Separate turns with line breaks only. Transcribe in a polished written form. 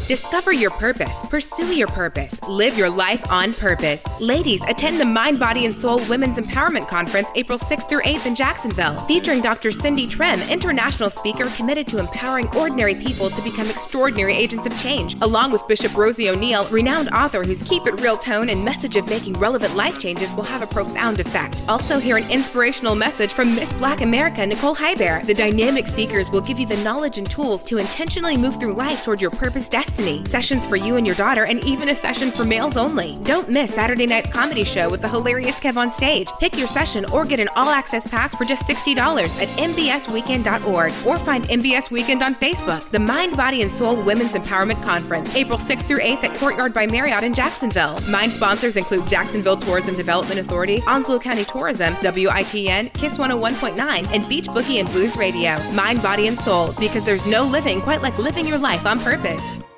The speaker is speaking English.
Discover your purpose, pursue your purpose, live your life on purpose. Ladies, attend the Mind, Body, and Soul Women's Empowerment Conference April 6th through 8th in Jacksonville, featuring Dr. Cindy Trim, international speaker committed to empowering ordinary people to become extraordinary agents of change, along with Bishop Rosie O'Neill, renowned author whose keep it real tone and message of making relevant life changes will have a profound effect. Also hear an inspirational message from Miss Black America, Nicole Heiber. The dynamic speakers will give you the knowledge and tools to intentionally move through life toward your purpose destiny. Sessions for you and your daughter, and even a session for males only. Don't miss Saturday night's comedy show with the hilarious Kev on stage. Pick your session or get an all-access pass for just $60 at mbsweekend.org or find MBS Weekend on Facebook. The Mind, Body, and Soul Women's Empowerment Conference, April 6th through 8th at Courtyard by Marriott in Jacksonville. Mind sponsors include Jacksonville Tourism Development Authority, Onslow County Tourism, WITN, KISS 101.9, and Beach Boogie and Blues Radio. Mind, Body, and Soul, because there's no living quite like living your life on purpose.